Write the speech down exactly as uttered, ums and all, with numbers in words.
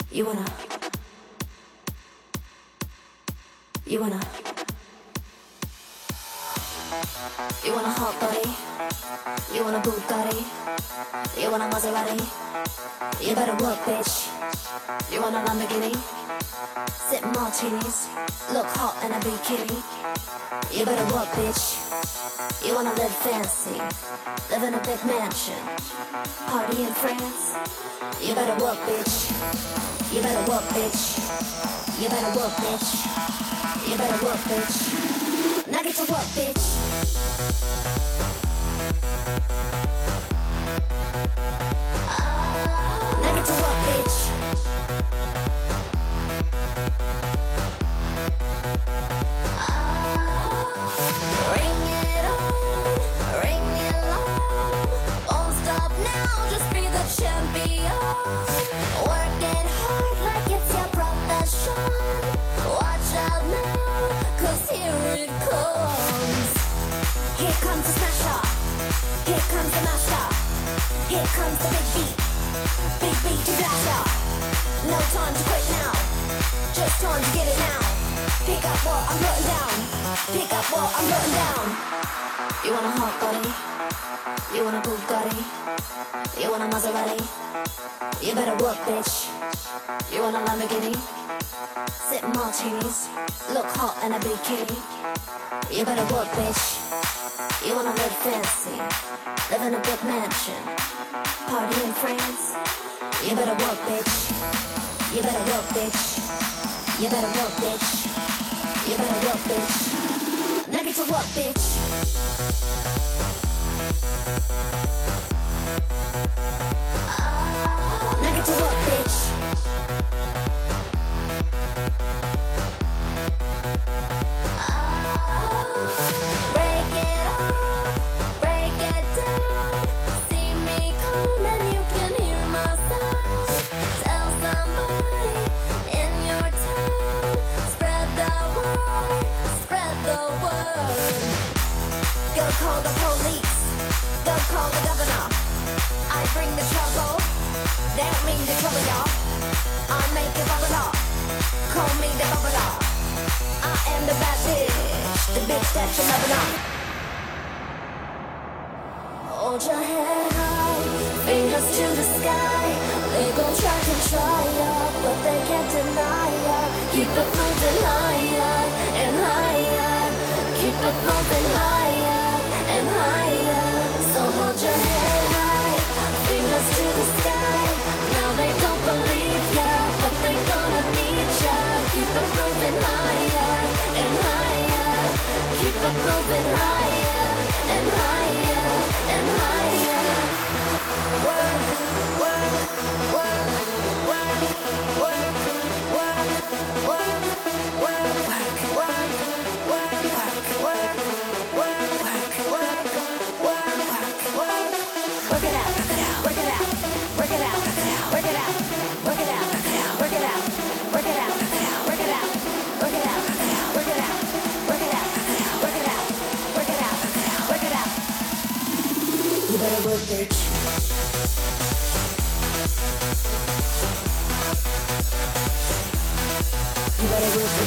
You wanna, you wanna, you want a hot body, you want a Bugatti, you want a Maserati, you better work, bitch. You want a Lamborghini, sip martinis, look hot in a bikini. You better work, bitch. You wanna live fancy, live in a big mansion, party in France. You better work, bitch. You better work, bitch. You better work, bitch. You better work, bitch. Now get to work, bitch. Now get to work, bitch. Ring it on, ring it long. Won't stop now, just be the champion. Work it hard like it's your profession. Watch out now, cause here it comes. Here comes the smasher, here comes the masher, here comes the big beat, big beat to blast out. No time to quit now, just time to get it now. Pick up what I'm putting down, pick up what I'm putting down. You want a hot body, you want a Bugatti, you want a Maserati. You better work, bitch. You want a Lamborghini, sip martinis, look hot in a bikini. You better work, bitch. You wanna live fancy, live in a big mansion, party in France. You better work, bitch. You better work, bitch. You better work, bitch. You better work, bitch. Now get to work, bitch. Now get to work, bitch. Break it off, break it down. See me come and you can hear my sound. Tell somebody in your town. Spread the word, spread the word. Go call the police, go call the governor. I bring the trouble, they don't mean the trouble, y'all. I make it bubble up, call me the bubble up. I am the bad bitch, the bitch that you're loving up. Hold your head high, fingers to the sky. They gon' try to try ya, but they can't deny ya. Keep it moving higher and higher. Keep it moving higher and higher. So hold your head high, fingers to the sky. Now they don't believe ya, but they gonna need ya. Keep it moving higher and higher. Keep it moving higher and higher and higher. Work, work, work, work, work, work, work, work, work, work, work, work, work, work, work, work. Work it out, work it out, work it out, work it out, work it out, work it out, work it out, work it out, work it out, work it out, work it out, work it out, work it out, work it out. You better work, bitch. You better work,